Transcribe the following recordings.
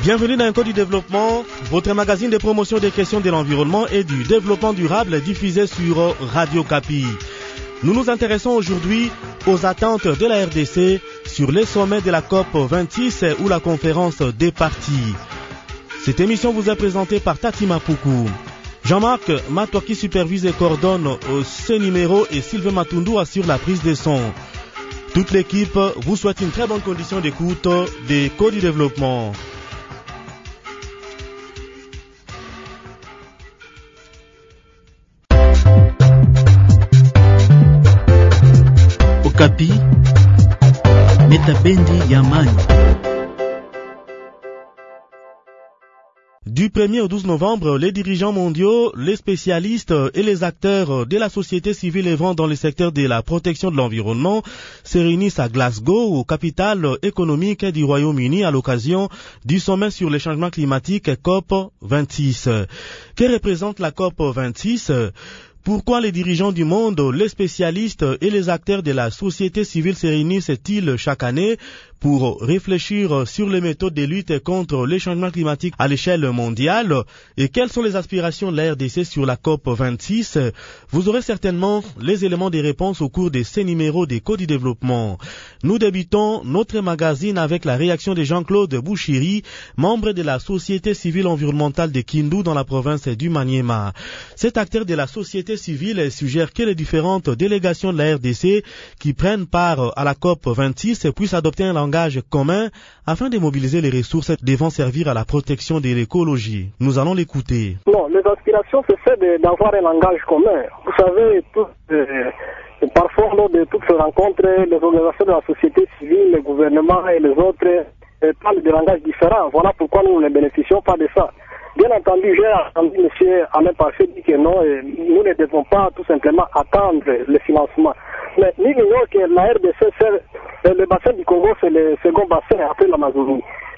Bienvenue dans Code du développement, votre magazine de promotion des questions de l'environnement et du développement durable diffusé sur Radio Kapi. Nous nous intéressons aujourd'hui aux attentes de la RDC sur les sommets de la COP 26 ou la conférence des parties. Cette émission vous est présentée par Tati Mapoukou. Jean-Marc Matoki supervise et coordonne ce numéro et Sylvain Matundu assure la prise de son. Toute l'équipe vous souhaite une très bonne condition d'écoute des Codes du développement. Okapi, Metabendi Yamani. Du 1er au 12 novembre, les dirigeants mondiaux, les spécialistes et les acteurs de la société civile œuvrant dans le secteur de la protection de l'environnement se réunissent à Glasgow, au capitale économique du Royaume-Uni, à l'occasion du sommet sur les changements climatiques COP 26. Que représente la COP 26 ? Pourquoi les dirigeants du monde, les spécialistes et les acteurs de la société civile se réunissent-ils chaque année pour réfléchir sur les méthodes de lutte contre les changements climatiques à l'échelle mondiale et quelles sont les aspirations de la RDC sur la COP 26? Vous aurez certainement les éléments des réponses au cours de ces numéros des Codes du développement. Nous débutons notre magazine avec la réaction de Jean-Claude Bouchiri, membre de la société civile environnementale de Kindu dans la province du Maniema. Cet acteur de la société civile suggère que les différentes délégations de la RDC qui prennent part à la COP 26 puissent adopter un langage commun afin de mobiliser les ressources devant servir à la protection de l'écologie. Nous allons l'écouter. Non, les aspirations, c'est d'avoir un langage commun. Vous savez, parfois, lors de toutes ces rencontres, les organisations de la société civile, les gouvernements et les autres parlent de langages différents. Voilà pourquoi nous ne bénéficions pas de ça. Bien entendu, j'ai entendu M. Alain Parfait dire que non, nous ne devons pas tout simplement attendre le financement. Mais nous ignorons que la RDC, le bassin du Congo, c'est le second bassin après l'Amazonie.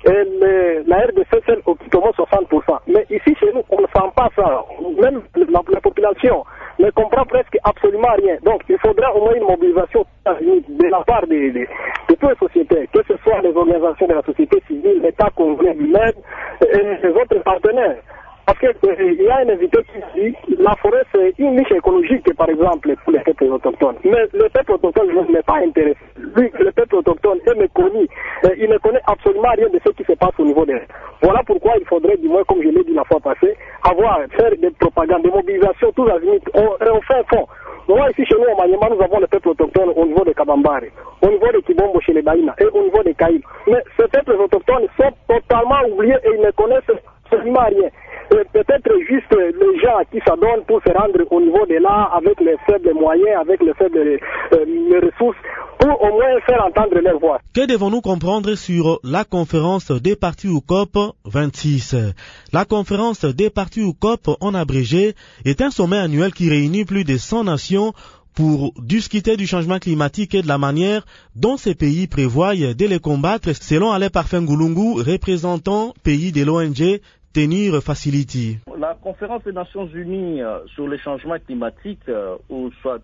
Et la RDC, c'est occupe au moins 60%. Mais ici, chez nous, on ne sent pas ça. Même la population ne comprend presque absolument rien. Donc, il faudra au moins une mobilisation de la part de toutes les sociétés, que ce soit les organisations de la société civile, l'État congolais lui-même et les autres partenaires. Parce qu'il y a un invité qui dit que la forêt c'est une niche écologique par exemple pour les peuples autochtones. Mais le peuple autochtone n'est pas intéressé. Lui, le peuple autochtone est méconnu. Il ne connaît absolument rien de ce qui se passe au niveau des... Voilà pourquoi il faudrait, du moins comme je l'ai dit la fois passée, faire des propagandes, des mobilisations, tous azimuts. On fait un fond. Moi ici chez nous au Maniema, nous avons le peuple autochtone au niveau de Kabambare, au niveau de Kibombo chez les Baïna et au niveau des Caïbes. Mais ces peuples autochtones sont totalement oubliés et ils ne connaissent absolument rien. Peut-être juste les gens qui s'adonnent pour se rendre au niveau de là avec les faibles moyens, avec les faibles ressources, pour au moins faire entendre leur voix. Que devons-nous comprendre sur la conférence des parties au COP 26? La conférence des parties au COP, en abrégé, est un sommet annuel qui réunit plus de 100 nations pour discuter du changement climatique et de la manière dont ces pays prévoient de les combattre, selon Alain Parfait Ngulungu, représentant pays de l'ONG Tenir Facility. La conférence des Nations Unies sur les changements climatiques, ou soit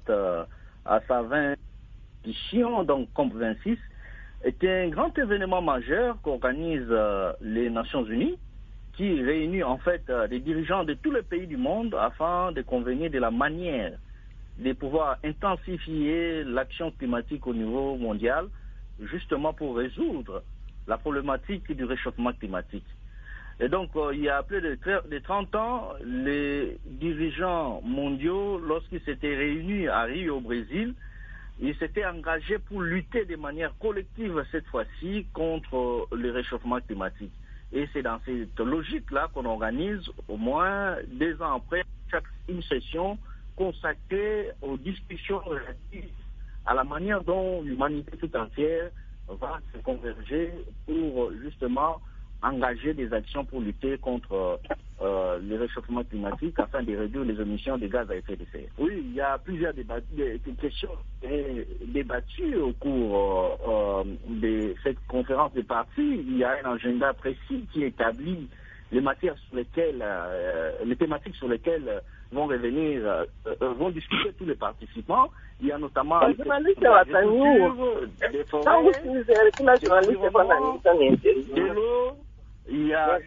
à sa 20 édition, donc COP26, est un grand événement majeur qu'organisent les Nations Unies, qui réunit en fait les dirigeants de tous les pays du monde afin de convenir de la manière de pouvoir intensifier l'action climatique au niveau mondial, justement pour résoudre la problématique du réchauffement climatique. Et donc, il y a plus de 30 ans, les dirigeants mondiaux, lorsqu'ils s'étaient réunis à Rio, au Brésil, ils s'étaient engagés pour lutter de manière collective cette fois-ci contre le réchauffement climatique. Et c'est dans cette logique-là qu'on organise au moins 2 ans après une session consacrée aux discussions relatives à la manière dont l'humanité tout entière va se converger pour justement engager des actions pour lutter contre le réchauffement climatique afin de réduire les émissions de gaz à effet de serre. Oui, il y a plusieurs questions débattues au cours de cette conférence des parties. Il y a un agenda précis qui établit les matières sur lesquelles, les thématiques sur lesquelles vont revenir, vont discuter tous les participants. Il y a notamment des forêts, de l'eau, il y a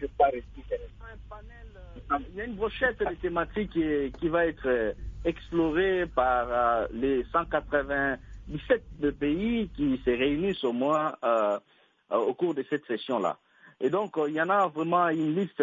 une brochette de thématiques qui va être explorée par les 197 pays qui se réunissent au moins au cours de cette session-là. Et donc, il y en a vraiment une liste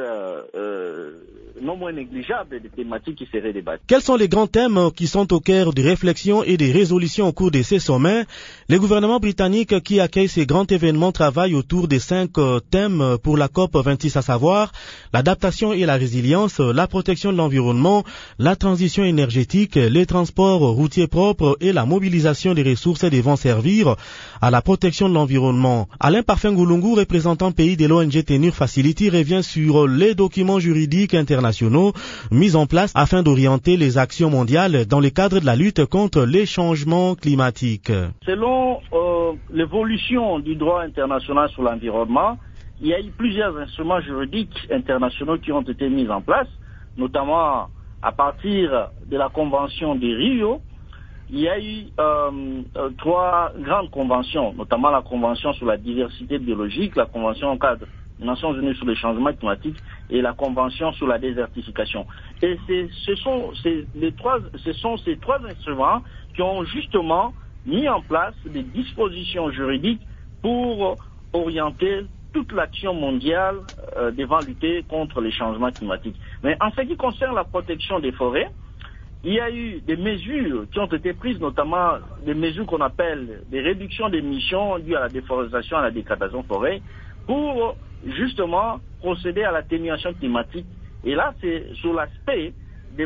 non moins négligeable de thématiques qui seraient débattues. Quels sont les grands thèmes qui sont au cœur des réflexions et des résolutions au cours de ces sommets? Les gouvernements britanniques qui accueillent ces grands événements travaillent autour des 5 thèmes pour la COP26, à savoir l'adaptation et la résilience, la protection de l'environnement, la transition énergétique, les transports routiers propres et la mobilisation des ressources devant servir à la protection de l'environnement. Alain Parfait-Ngoulungu, représentant pays de l'ONG Tenure Facility, revient sur les documents juridiques internationaux mis en place afin d'orienter les actions mondiales dans le cadre de la lutte contre les changements climatiques. Selon l'évolution du droit international sur l'environnement, il y a eu plusieurs instruments juridiques internationaux qui ont été mis en place, notamment à partir de la Convention de Rio. Il y a eu 3 grandes conventions, notamment la Convention sur la diversité biologique, la Convention en cadre des Nations Unies sur les changements climatiques et la Convention sur la désertification. Et ce sont ces 3 instruments qui ont justement mis en place des dispositions juridiques pour orienter toute l'action mondiale devant lutter contre les changements climatiques. Mais en ce qui concerne la protection des forêts, il y a eu des mesures qui ont été prises, notamment des mesures qu'on appelle des réductions d'émissions dues à la déforestation et à la dégradation forêt, pour justement procéder à l'atténuation climatique. Et là, c'est sur l'aspect de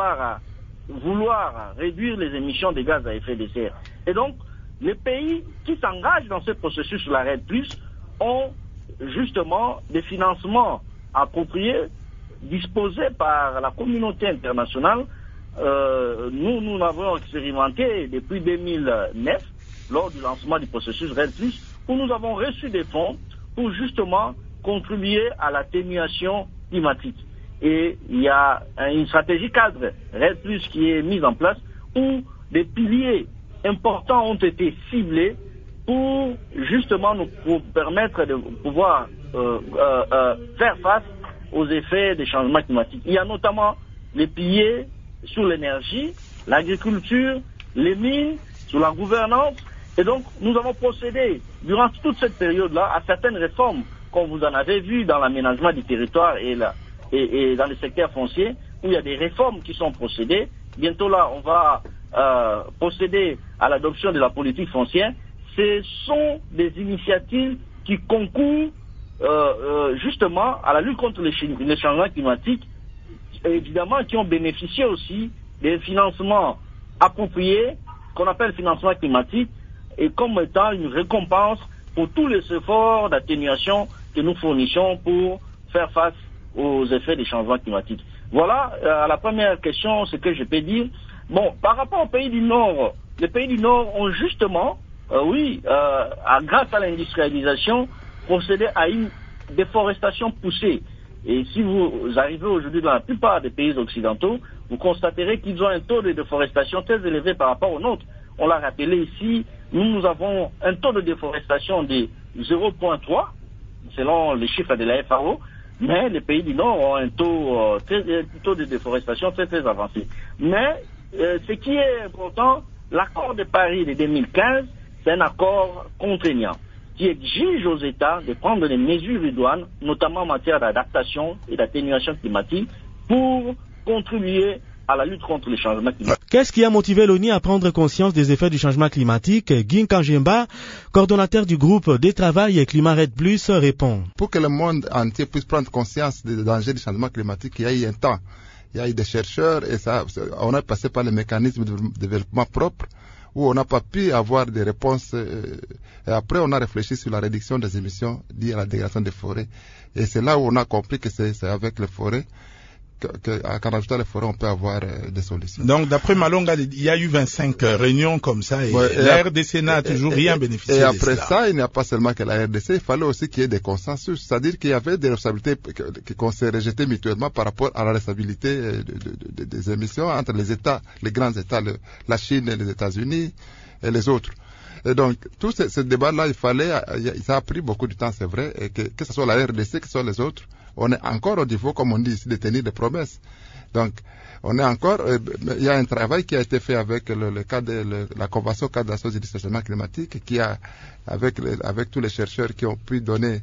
vouloir réduire les émissions de gaz à effet de serre. Et donc, les pays qui s'engagent dans ce processus sur la REDD+, ont justement des financements appropriés, disposés par la communauté internationale. Nous l'avons expérimenté depuis 2009, lors du lancement du processus REDD+, où nous avons reçu des fonds pour justement contribuer à l'atténuation climatique. Et il y a une stratégie cadre REDD+, qui est mise en place, où des piliers importants ont été ciblés pour justement nous permettre de pouvoir faire face aux effets des changements climatiques. Il y a notamment les piliers sur l'énergie, l'agriculture, les mines, sur la gouvernance. Et donc, nous avons procédé, durant toute cette période-là, à certaines réformes, comme vous en avez vu dans l'aménagement du territoire et dans le secteur foncier, où il y a des réformes qui sont procédées. Bientôt là, on va procéder à l'adoption de la politique foncière. Ce sont des initiatives qui concourent justement à la lutte contre les changements climatiques, évidemment qui ont bénéficié aussi des financements appropriés, qu'on appelle financement climatique, et comme étant une récompense pour tous les efforts d'atténuation que nous fournissons pour faire face aux effets des changements climatiques. Voilà, à la première question, ce que je peux dire. Bon, par rapport aux pays du Nord, les pays du Nord ont justement, grâce à l'industrialisation, procédé à une déforestation poussée. Et si vous arrivez aujourd'hui dans la plupart des pays occidentaux, vous constaterez qu'ils ont un taux de déforestation très élevé par rapport au nôtre. On l'a rappelé ici, nous avons un taux de déforestation de 0,3, selon les chiffres de la FAO, mais les pays du Nord ont un taux de déforestation très très avancé. Mais ce qui est important, l'accord de Paris de 2015, c'est un accord contraignant qui exige aux États de prendre des mesures idoines, notamment en matière d'adaptation et d'atténuation climatique, pour contribuer à la lutte contre les changements climatiques. Qu'est-ce qui a motivé l'ONU à prendre conscience des effets du changement climatique? Guy Kanjemba, coordonnateur du groupe des travail et climat REDD+, répond. Pour que le monde entier puisse prendre conscience des dangers du changement climatique, il y a eu un temps. Il y a eu des chercheurs et on a passé par les mécanismes de développement propre où on n'a pas pu avoir des réponses. Et après, on a réfléchi sur la réduction des émissions liées à la dégradation des forêts. Et c'est là où on a compris que c'est avec les forêts, qu'en ajoutant les forêts, on peut avoir des solutions. Donc, d'après Malonga, il y a eu 25 réunions comme ça et la RDC n'a toujours rien bénéficié de cela. Et après ça, il n'y a pas seulement que la RDC, il fallait aussi qu'il y ait des consensus. C'est-à-dire qu'il y avait des responsabilités qu'on s'est rejetées mutuellement par rapport à la responsabilité des émissions entre les États, les grands États, la Chine et les États-Unis et les autres. Et donc, tout ce débat-là, ça a pris beaucoup de temps, c'est vrai, et que ce soit la RDC, que ce soit les autres, on est encore au niveau, comme on dit ici, de tenir des promesses. Donc, on est encore, il y a un travail qui a été fait avec la Convention cadre d'Association du changement climatique, avec tous les chercheurs qui ont pu donner,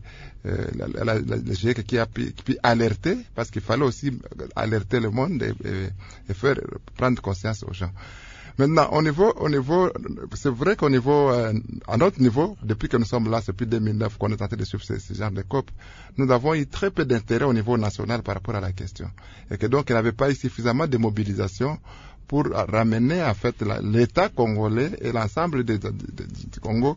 le GIEC qui a pu alerter, parce qu'il fallait aussi alerter le monde et faire prendre conscience aux gens. Maintenant, c'est vrai qu'au niveau, à notre niveau, depuis que nous sommes là, c'est depuis 2009 qu'on est tenté de suivre ce genre de COP, nous avons eu très peu d'intérêt au niveau national par rapport à la question. Et que donc, il n'y avait pas eu suffisamment de mobilisation pour ramener, en fait, l'État congolais et l'ensemble du Congo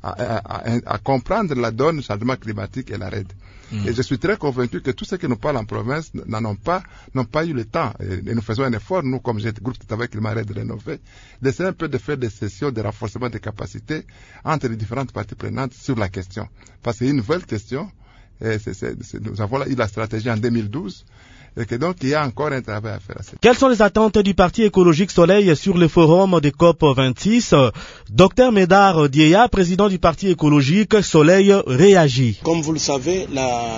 à comprendre la donne du changement climatique et la RED. Et je suis très convaincu que tous ceux qui nous parlent en province n'ont pas eu le temps. Et nous faisons un effort, nous, comme groupe de travail climat RED rénové, d'essayer un peu de faire des sessions de renforcement des capacités entre les différentes parties prenantes sur la question. Parce que c'est une nouvelle question. Et nous avons eu la stratégie en 2012. Et que donc, il y a encore un travail à faire. Quelles sont les attentes du Parti écologique Soleil sur le forum des COP 26? Dr Médard Dieya, président du Parti écologique Soleil, réagit. Comme vous le savez,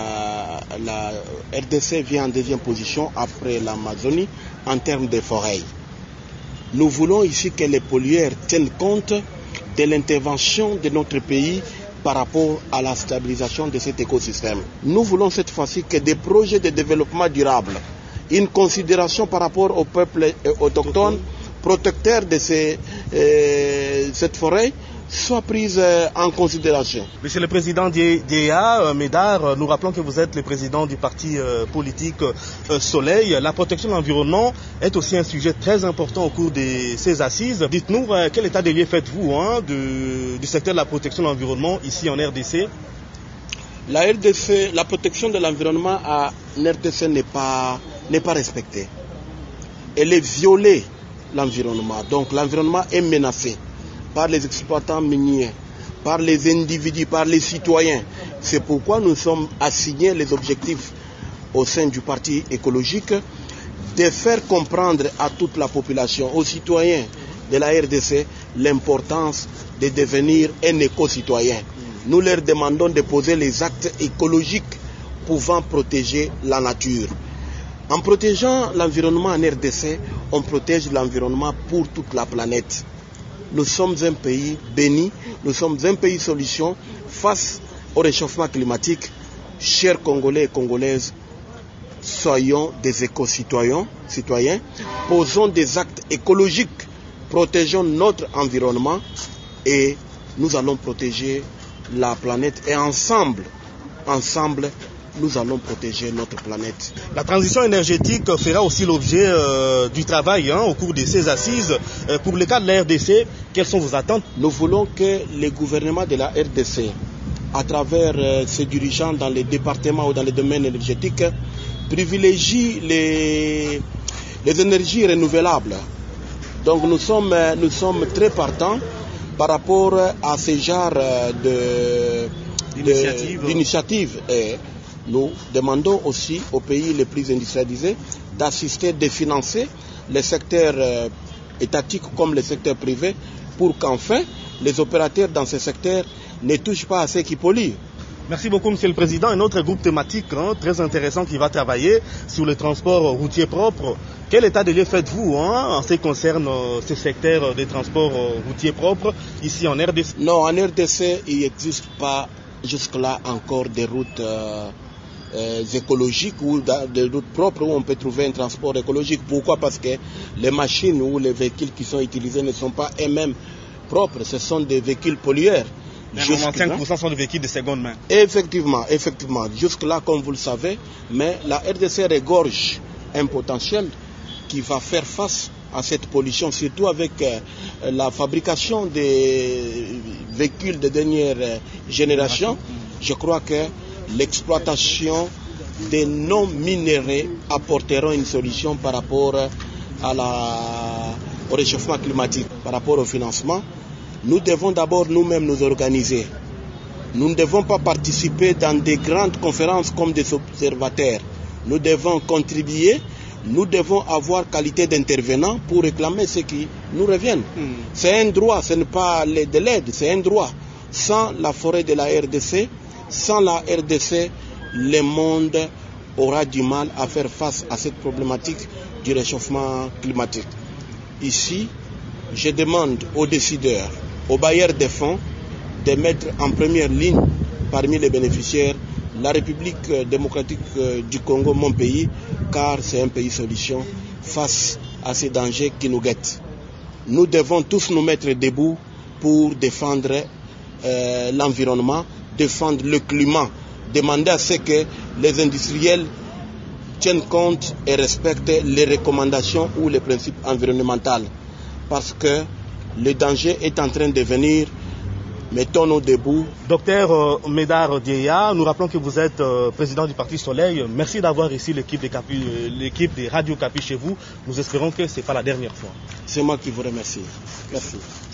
la RDC vient en deuxième position après l'Amazonie en termes de forêts. Nous voulons ici que les pollueurs tiennent compte de l'intervention de notre pays par rapport à la stabilisation de cet écosystème. Nous voulons cette fois-ci que des projets de développement durable, une considération par rapport aux peuples autochtones, protecteurs de cette forêt, soient prises en considération. Monsieur le Président Dieya, Médard, nous rappelons que vous êtes le président du parti politique Soleil. La protection de l'environnement est aussi un sujet très important au cours de ces assises. Dites-nous, quel état des lieux faites-vous du secteur de la protection de l'environnement ici en RDC? La protection de l'environnement en RDC n'est pas respectée. Elle est violée, l'environnement. Donc l'environnement est menacé par les exploitants miniers, par les individus, par les citoyens. C'est pourquoi nous sommes assignés les objectifs au sein du parti écologique de faire comprendre à toute la population, aux citoyens de la RDC, l'importance de devenir un éco-citoyen. Nous leur demandons de poser les actes écologiques pouvant protéger la nature. En protégeant l'environnement en RDC, on protège l'environnement pour toute la planète. Nous sommes un pays béni, nous sommes un pays solution face au réchauffement climatique. Chers Congolais et Congolaises, soyons des éco-citoyens, posons des actes écologiques, protégeons notre environnement et nous allons protéger la planète et ensemble, nous allons protéger notre planète. La transition énergétique fera aussi l'objet du travail au cours de ces assises. Pour le cas de la RDC, quelles sont vos attentes? Nous voulons que les gouvernements de la RDC, à travers ses dirigeants dans les départements ou dans les domaines énergétiques, privilégient les énergies renouvelables. Donc nous sommes très partants par rapport à ce genre d'initiative. Et nous demandons aussi aux pays les plus industrialisés d'assister, de financer les secteurs étatiques comme les secteurs privés pour qu'enfin les opérateurs dans ces secteurs ne touchent pas à ceux qui polluent. Merci beaucoup, Monsieur le Président. Un autre groupe thématique très intéressant qui va travailler sur le transport routier propre. Quel état de lieu faites-vous en ce qui concerne ce secteur des transports routiers propres ici en RDC? Non, en RDC, il n'existe pas jusque-là encore des routes écologiques ou des routes propres où on peut trouver un transport écologique. Pourquoi? Parce que les machines ou les véhicules qui sont utilisés ne sont pas eux-mêmes propres, ce sont des véhicules pollueurs. 95% sont des véhicules de seconde main. Effectivement. Jusque-là, comme vous le savez, mais la RDC regorge un potentiel qui va faire face à cette pollution, surtout avec la fabrication des véhicules de dernière génération. Je crois que l'exploitation des non-minéraux apportera une solution par rapport au réchauffement climatique, par rapport au financement. Nous devons d'abord nous-mêmes nous organiser. Nous ne devons pas participer dans des grandes conférences comme des observateurs. Nous devons contribuer nous devons avoir qualité d'intervenant pour réclamer ce qui nous revient. C'est un droit, ce n'est pas de l'aide, c'est un droit. Sans la forêt de la RDC, sans la RDC, le monde aura du mal à faire face à cette problématique du réchauffement climatique. Ici, je demande aux décideurs, aux bailleurs de fonds, de mettre en première ligne parmi les bénéficiaires la République démocratique du Congo, mon pays, car c'est un pays solution face à ces dangers qui nous guettent. Nous devons tous nous mettre debout pour défendre l'environnement, défendre le climat, demander à ce que les industriels tiennent compte et respectent les recommandations ou les principes environnementaux. Parce que le danger est en train de venir. Mettons-nous debout. Docteur Médard Dieya, nous rappelons que vous êtes président du Parti Soleil. Merci d'avoir ici l'équipe de Radio Capi chez vous. Nous espérons que ce n'est pas la dernière fois. C'est moi qui vous remercie. Merci.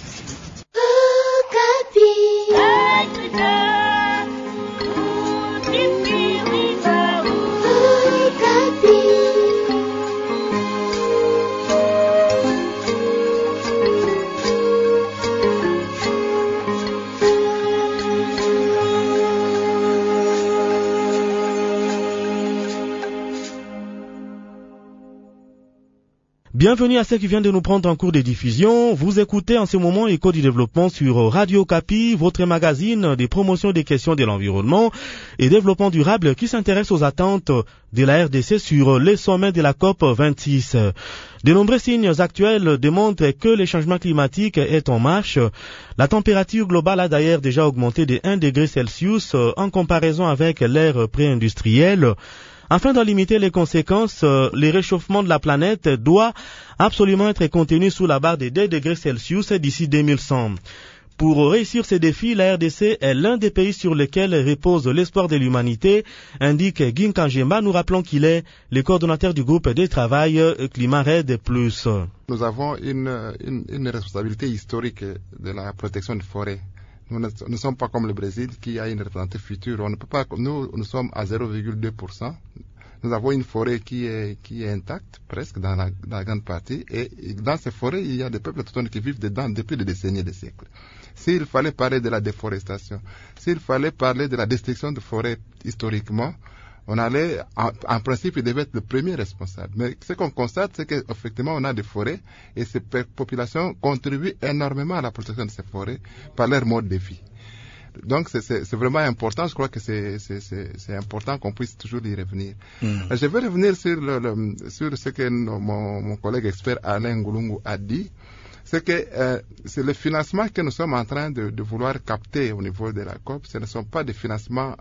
Bienvenue à ceux qui viennent de nous prendre en cours de diffusion. Vous écoutez en ce moment Écho du développement sur Radio Capi, votre magazine des promotions des questions de l'environnement et développement durable qui s'intéresse aux attentes de la RDC sur les sommets de la COP 26. De nombreux signes actuels démontrent que le changement climatique est en marche. La température globale a d'ailleurs déjà augmenté de 1 degré Celsius en comparaison avec l'ère pré-industrielle. Afin d'en limiter les conséquences, le réchauffement de la planète doit absolument être contenu sous la barre des 2 degrés Celsius d'ici 2100. Pour réussir ces défis, la RDC est l'un des pays sur lesquels repose l'espoir de l'humanité, indique Guy Kanjemba. Nous rappelons qu'il est le coordonnateur du groupe de travail Climat RED+. Nous avons une responsabilité historique de la protection des forêts. Nous ne sommes pas comme le Brésil qui a une représentante future. On ne peut pas, nous sommes à 0,2%. Nous avons une forêt qui est intacte, presque, dans la grande partie. Et dans ces forêts, il y a des peuples autochtones qui vivent dedans depuis des décennies et des siècles. S'il fallait parler de la déforestation, s'il fallait parler de la destruction de forêts historiquement, on allait, en principe, il devait être le premier responsable. Mais ce qu'on constate, c'est qu'effectivement, on a des forêts et ces populations contribuent énormément à la protection de ces forêts par leur mode de vie. Donc, c'est vraiment important. Je crois que c'est important qu'on puisse toujours y revenir. Je vais revenir sur ce que mon collègue expert Alain Ngoulungu a dit. C'est que c'est le financement que nous sommes en train de vouloir capter au niveau de la COP. Ce ne sont pas des financements,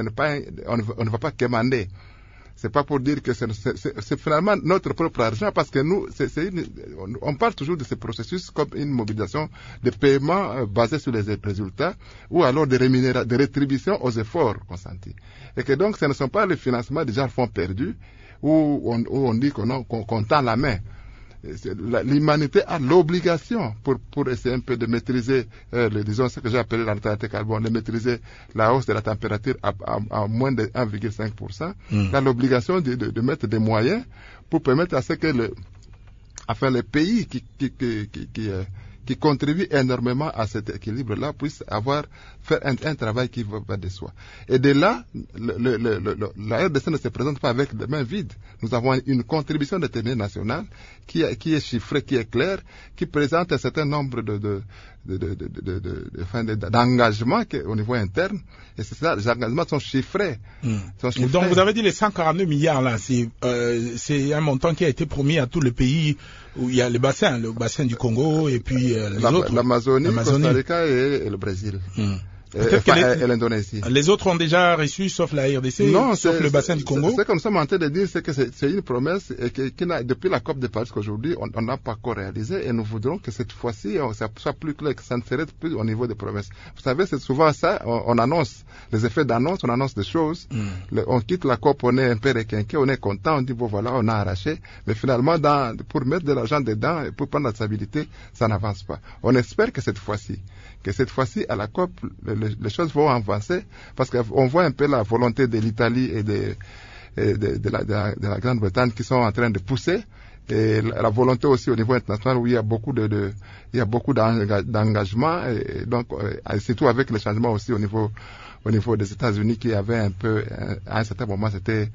on ne va pas quémander. C'est pas pour dire que c'est finalement notre propre argent, parce que nous, on parle toujours de ce processus comme une mobilisation de paiement basée sur les résultats, ou alors de rétribution aux efforts consentis. Et que donc, ce ne sont pas les financements déjà fonds perdus, où on dit qu'on tend la main. L'humanité a l'obligation pour essayer un peu de maîtriser disons ce que j'ai appelé la neutralité carbone, de maîtriser la hausse de la température à moins de 1,5%. Il a l'obligation de mettre des moyens pour permettre à ce que les pays qui contribuent énormément à cet équilibre-là puissent faire un travail qui va de soi. Et de là, la RDC ne se présente pas avec les mains vides. Nous avons une contribution déterminée nationale qui est chiffrée, qui est claire, qui présente un certain nombre d'engagements au niveau interne. Et c'est ça, les engagements sont chiffrés. Donc vous avez dit les 142 milliards là, c'est un montant qui a été promis à tous les pays où il y a le bassin du Congo et puis les autres. L'Amazonie, Costa Rica et le Brésil. Et l'Indonésie. Les autres ont déjà reçu, sauf la RDC, non, sauf le bassin du Congo. Ce que nous sommes en train de dire, c'est que c'est une promesse et depuis la COP de Paris qu'aujourd'hui, on n'a pas encore réalisé, et nous voudrons que cette fois-ci, ça soit plus clair, que ça ne s'arrête plus au niveau des promesses. Vous savez, c'est souvent ça, on annonce les effets d'annonce, on annonce des choses, on quitte la COP, on est un peu requinqué, on est content, on dit bon voilà, on a arraché, mais finalement, pour mettre de l'argent dedans et pour prendre la stabilité, ça n'avance pas. On espère que cette fois-ci, à la COP, les choses vont avancer, parce qu'on voit un peu la volonté de l'Italie et de la Grande-Bretagne qui sont en train de pousser, et la volonté aussi au niveau international où il y a beaucoup d'engagement, et donc surtout avec le changement aussi au niveau des États-Unis qui avait un peu à un certain moment c'était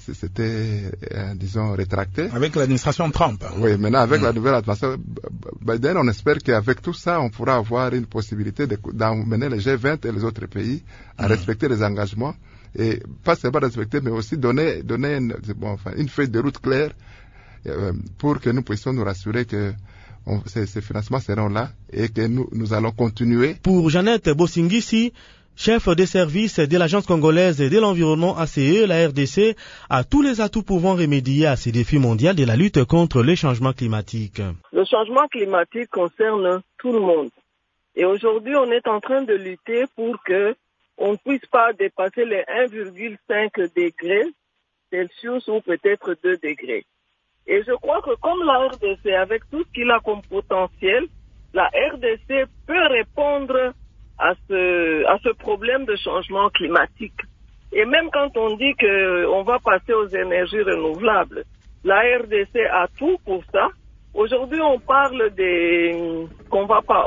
disons rétracté avec l'administration Trump. Oui, maintenant avec la nouvelle administration Biden, on espère qu'avec tout ça on pourra avoir une possibilité d'emmener les G20 et les autres pays à respecter les engagements, et pas seulement respecter mais aussi donner une feuille de route claire pour que nous puissions nous rassurer que ces financements seront là et que nous allons continuer. Pour Jeannette Bossingisi, chef des services de l'Agence congolaise de l'environnement ACE, la RDC a tous les atouts pouvant remédier à ces défis mondiaux de la lutte contre les changements climatiques. Le changement climatique concerne tout le monde. Et aujourd'hui, on est en train de lutter pour que on ne puisse pas dépasser les 1,5 degrés Celsius ou peut-être 2 degrés. Et je crois que comme la RDC, avec tout ce qu'il a comme potentiel, la RDC peut répondre à ce problème de changement climatique. Et même quand on dit qu'on va passer aux énergies renouvelables, la RDC a tout pour ça. Aujourd'hui, on parle on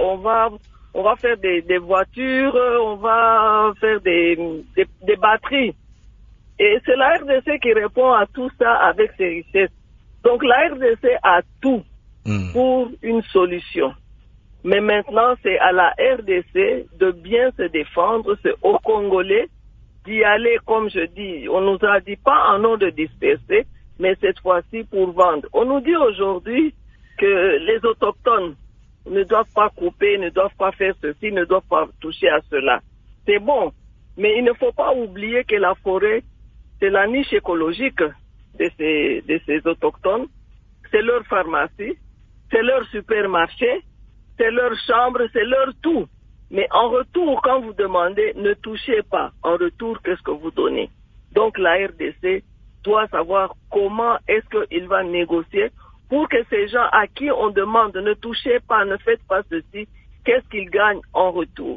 va faire des voitures, on va faire des batteries. Et c'est la RDC qui répond à tout ça avec ses richesses. Donc la RDC a tout pour une solution. Mais maintenant, c'est à la RDC de bien se défendre, c'est aux Congolais d'y aller, comme je dis. On nous a dit pas en nom de disperser, mais cette fois-ci pour vendre. On nous dit aujourd'hui que les autochtones ne doivent pas couper, ne doivent pas faire ceci, ne doivent pas toucher à cela. C'est bon, mais il ne faut pas oublier que la forêt, c'est la niche écologique de ces autochtones. C'est leur pharmacie, c'est leur supermarché, c'est leur chambre, c'est leur tout. Mais en retour, quand vous demandez, ne touchez pas. En retour, qu'est-ce que vous donnez? Donc la RDC doit savoir comment est-ce qu'il va négocier pour que ces gens à qui on demande ne touchez pas, ne faites pas ceci, qu'est-ce qu'ils gagnent en retour?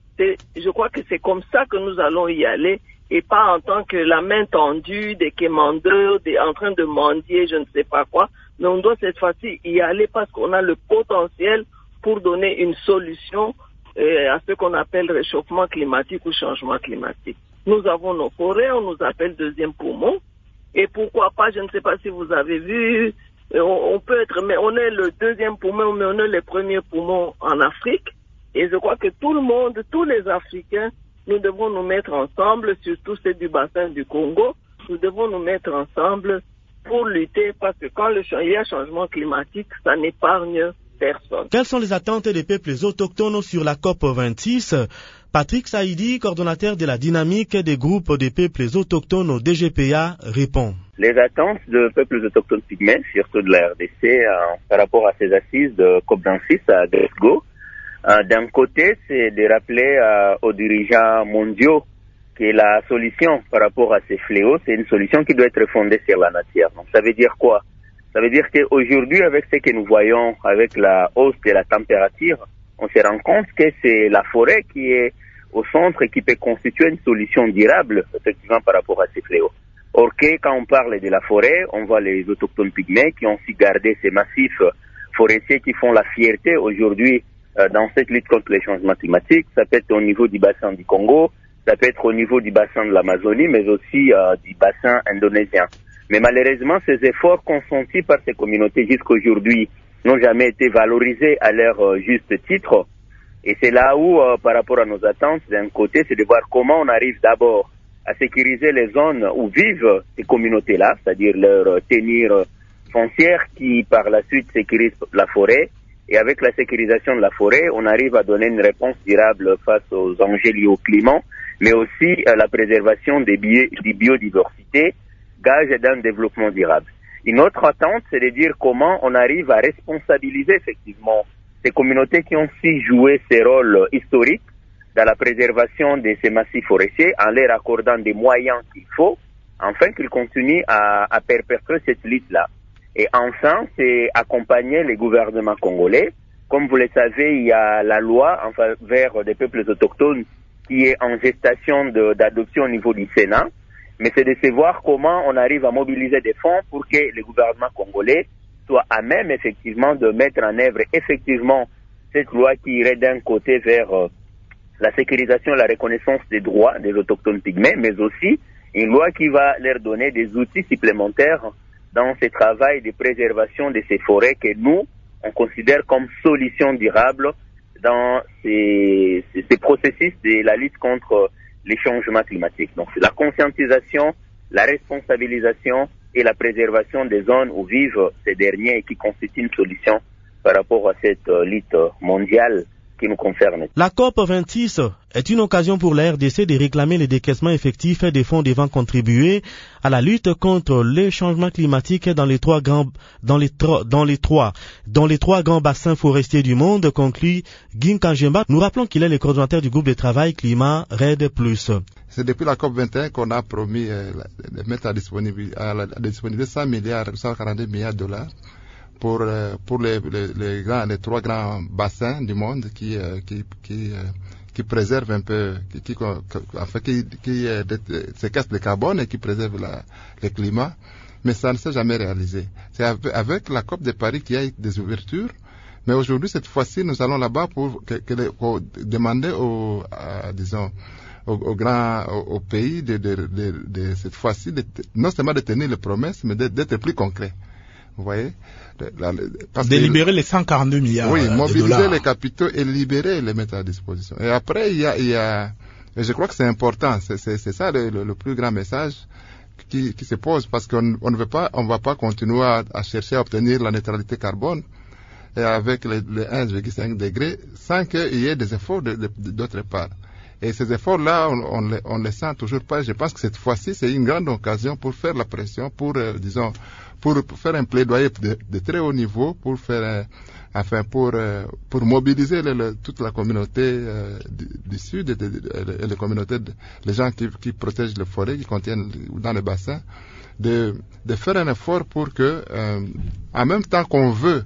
Je crois que c'est comme ça que nous allons y aller, et pas en tant que la main tendue, des quémandeurs, en train de mendier, je ne sais pas quoi. Mais on doit cette fois-ci y aller parce qu'on a le potentiel pour donner une solution à ce qu'on appelle réchauffement climatique ou changement climatique. Nous avons nos forêts, on nous appelle deuxième poumon. Et pourquoi pas, je ne sais pas si vous avez vu, on peut être, mais on est le deuxième poumon, mais on est les premiers poumons en Afrique. Et je crois que tout le monde, tous les Africains, nous devons nous mettre ensemble, surtout ceux du bassin du Congo, nous devons nous mettre ensemble pour lutter parce que quand il y a changement climatique, ça n'épargne personne. Quelles sont les attentes des peuples autochtones sur la COP26? Patrick Saïdi, coordonnateur de la dynamique des groupes des peuples autochtones au DGPA, répond. Les attentes des peuples autochtones pygmées, surtout de la RDC, par rapport à ces assises de COP26 à Glasgow, d'un côté, c'est de rappeler aux dirigeants mondiaux que la solution par rapport à ces fléaux, c'est une solution qui doit être fondée sur la nature. Donc, ça veut dire quoi? Ça veut dire qu'aujourd'hui, avec ce que nous voyons, avec la hausse de la température, on se rend compte que c'est la forêt qui est au centre et qui peut constituer une solution durable, effectivement, par rapport à ces fléaux. Or que, quand on parle de la forêt, on voit les autochtones pygmées qui ont su garder ces massifs forestiers qui font la fierté aujourd'hui dans cette lutte contre les changements climatiques. Ça peut être au niveau du bassin du Congo, ça peut être au niveau du bassin de l'Amazonie, mais aussi du bassin indonésien. Mais malheureusement, ces efforts consentis par ces communautés jusqu'aujourd'hui n'ont jamais été valorisés à leur juste titre. Et c'est là où, par rapport à nos attentes, d'un côté, c'est de voir comment on arrive d'abord à sécuriser les zones où vivent ces communautés-là, c'est-à-dire leur tenir foncière qui, par la suite, sécurise la forêt. Et avec la sécurisation de la forêt, on arrive à donner une réponse durable face aux enjeux liés au climat, mais aussi à la préservation des biodiversités, gage d'un développement durable. Une autre attente, c'est de dire comment on arrive à responsabiliser effectivement ces communautés qui ont su jouer ces rôles historiques dans la préservation de ces massifs forestiers en leur accordant des moyens qu'il faut, afin qu'ils continuent à perpétuer cette lutte-là. Et enfin, c'est accompagner les gouvernements congolais. Comme vous le savez, il y a la loi en faveur des peuples autochtones qui est en gestation d'adoption au niveau du Sénat. mais c'est de savoir comment on arrive à mobiliser des fonds pour que le gouvernement congolais soit à même effectivement de mettre en œuvre effectivement cette loi qui irait d'un côté vers la sécurisation, la reconnaissance des droits des autochtones pygmées, mais aussi une loi qui va leur donner des outils supplémentaires dans ce travail de préservation de ces forêts que nous, on considère comme solution durable dans ces processus de la lutte contre les changements climatiques. Donc c'est la conscientisation, la responsabilisation et la préservation des zones où vivent ces derniers et qui constituent une solution par rapport à cette lutte mondiale qui nous concerne. La COP26 est une occasion pour la RDC de réclamer le décaissement effectif des fonds devant contribuer à la lutte contre les changements climatiques dans les trois grands bassins forestiers du monde, conclut Guy Kanjemba. Nous rappelons qu'il est le coordonnateur du groupe de travail climat RED+. C'est depuis la COP21 qu'on a promis de mettre à disponibilité 142 milliards de dollars pour les trois grands bassins du monde qui préservent un peu, qui séquestrent le carbone et qui préservent le climat. Mais ça ne s'est jamais réalisé. C'est avec la COP de Paris qu'il y a eu des ouvertures. Mais aujourd'hui, cette fois-ci, nous allons là-bas pour demander aux pays de cette fois-ci non seulement de tenir les promesses, mais d'être plus concrets. Vous voyez, de libérer les 142 milliards oui, de dollars. Mobiliser les capitaux et libérer, les mettre à disposition. Et après, il y a et je crois que c'est important, c'est ça le plus grand message qui se pose, parce qu'on on va pas continuer à chercher à obtenir la neutralité carbone et avec les 1,5 degrés sans qu'il y ait des efforts d'autre part. Et ces efforts-là, on les sent toujours pas. Je pense que cette fois-ci, c'est une grande occasion pour faire la pression, pour faire un plaidoyer de très haut niveau, pour mobiliser toute la communauté du Sud et les communautés, les gens qui protègent les forêts, qui contiennent dans les bassins, de faire un effort pour que, en même temps qu'on veut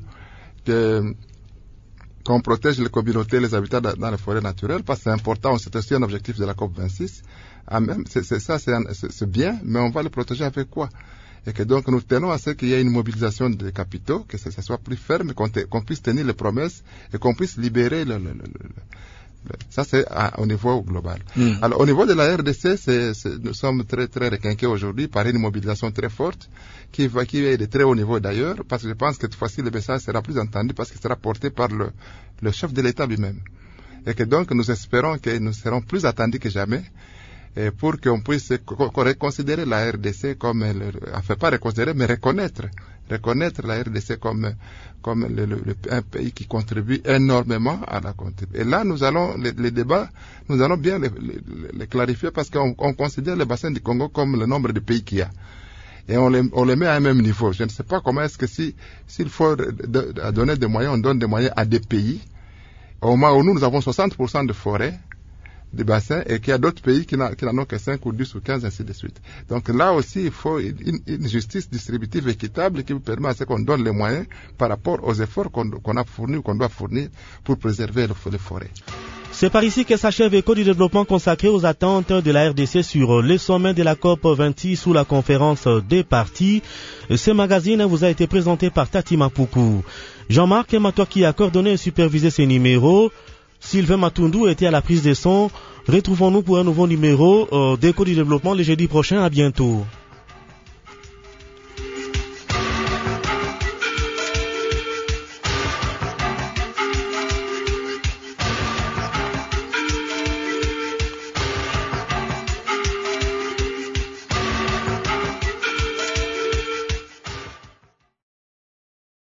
qu'on protège les communautés, les habitats dans les forêts naturelles, parce que c'est important, c'est aussi un objectif de la COP26. C'est bien, mais on va les protéger avec quoi? Et que donc nous tenons à ce qu'il y ait une mobilisation des capitaux, que ça soit plus ferme, qu'on puisse tenir les promesses et qu'on puisse libérer ça c'est au niveau global. Alors au niveau de la RDC, nous sommes très très requinqués aujourd'hui par une mobilisation très forte qui est de très haut niveau d'ailleurs, parce que je pense que cette fois-ci le message sera plus entendu parce qu'il sera porté par le chef de l'État lui-même. Et que donc nous espérons que nous serons plus attendus que jamais. Et pour qu'on puisse reconsidérer la RDC comme, enfin pas reconsidérer, mais reconnaître la RDC comme un pays qui contribue énormément à la contribution. Et là, les débats, nous allons bien les clarifier parce qu'on considère le bassin du Congo comme le nombre de pays qu'il y a. Et on les met à un même niveau. Je ne sais pas comment est-ce que s'il faut donner des moyens, on donne des moyens à des pays. Au moment où nous avons 60% de forêts, des bassins, et qu'il y a d'autres pays qui n'en ont que 5 ou 10 ou 15, ainsi de suite. Donc là aussi, il faut une justice distributive équitable qui permet à ce qu'on donne les moyens par rapport aux efforts qu'on a fournis ou qu'on doit fournir pour préserver les forêts. C'est par ici que s'achève Écho du développement consacré aux attentes de la RDC sur les sommets de la COP26 sous la conférence des partis. Ce magazine vous a été présenté par Tati Mapoukou. Jean-Marc Matoki a coordonné et supervisé ces numéros. Sylvain Matundu était à la prise de son. Retrouvons-nous pour un nouveau numéro d'Écho du développement le jeudi prochain. À bientôt.